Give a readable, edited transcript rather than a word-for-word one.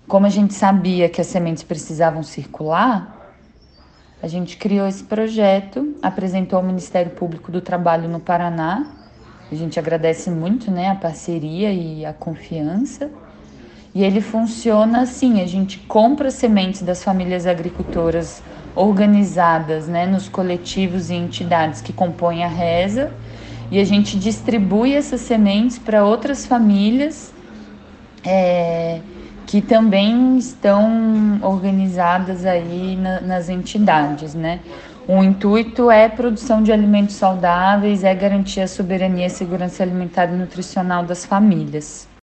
Como a gente sabia que as sementes precisavam circular, a gente criou esse projeto, apresentou ao Ministério Público do Trabalho no Paraná. A gente agradece muito, né, a parceria e a confiança. E ele funciona assim: a gente compra sementes das famílias agricultoras organizadas, né, nos coletivos e entidades que compõem a reza, e a gente distribui essas sementes para outras famílias que também estão organizadas aí nas entidades, né? O intuito é produção de alimentos saudáveis, é garantir a soberania, segurança alimentar e nutricional das famílias.